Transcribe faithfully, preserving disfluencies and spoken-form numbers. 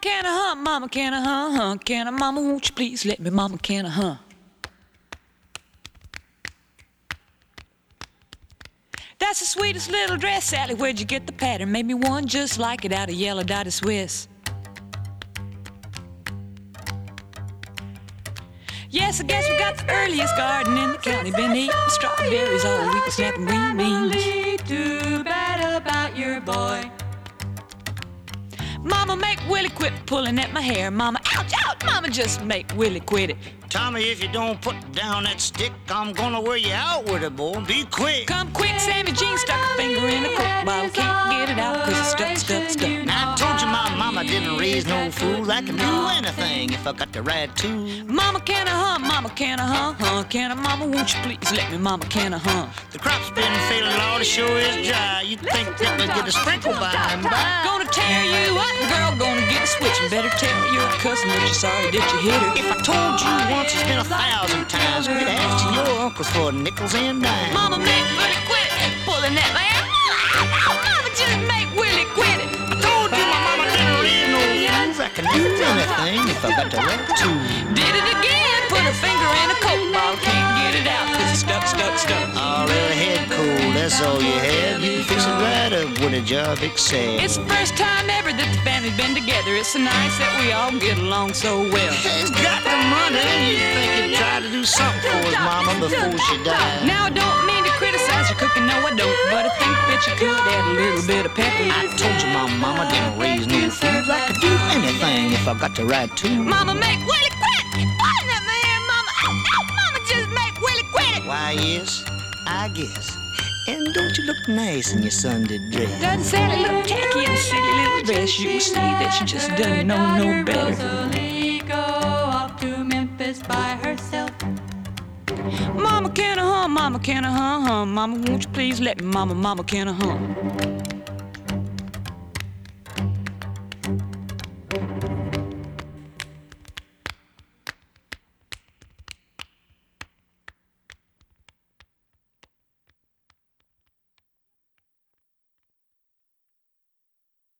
can I huh? Mama, can I huh? Huh? Can I? Mama, won't you please let me? Mama, can I huh? That's the sweetest little dress, Sally. Where'd you get the pattern? Made me one just like it out of yellow dotted Swiss. Yes, I guess we got the earliest garden in the county. Been eating strawberries all week, snapping green beans. Too bad about your boy. Mama, make Willie quit pulling at my hair. Mama, ouch, ouch. Mama, just make Willie quit it. Tommy, if you don't put down that stick, I'm gonna wear you out with it, boy. Be quick. Come quick, Sammy Jean stuck a finger in a Coke bottle. Can't get it out cause it's stuck, stuck, stuck. Now I told you my mama didn't raise no fools. I can do anything if I got the right tool. Mama, can I huh? Mama, can I huh? Huh? Can I? Mama, won't you please let me? Mama, can I huh? The crop's been failing, Lord, it sure is dry. You'd think that we'd get a sprinkle by and by. Gonna tear you up, girl, gonna get a switch. And better tell your cousin that you're sorry that you hit her. If I told you once, it's been a thousand times. Quit asking your uncles for nickels and dimes. Mama, make Willie quit pulling at my hair. Mama, just make Willie quit it. I told you my mama didn't raise no fools. I can do anything if I got the right tool. Did it again, put her finger in a Coke bottle. Can't get it out cause it's stuck, stuck, stuck. All right, head cold, that's all you have. You can fix it right up with a job excel. It's the first time ever that the family's been together. It's so nice that we all get along so well. He's got the money. You think he'd try to do something for his mama before she died. Now I don't mean to criticize your cooking, no I don't. But I think that you could add a little bit of pepper. I told you my mama didn't raise no fools. I could do anything if I got the right tool. Mama, make Willie quit pulling at my hair. Mama, ow, ow, Mama, just make Willie quit it. Why, yes, I guess. And don't you look nice in your Sunday dress? Doesn't Sally look tacky in a silly little dress? You can see that she just doesn't know no better. Rosalie go off to Memphis by herself. Mama, can I huh? Mama, can I huh? Huh? Mama, won't you please let me? Mama, Mama, can I huh?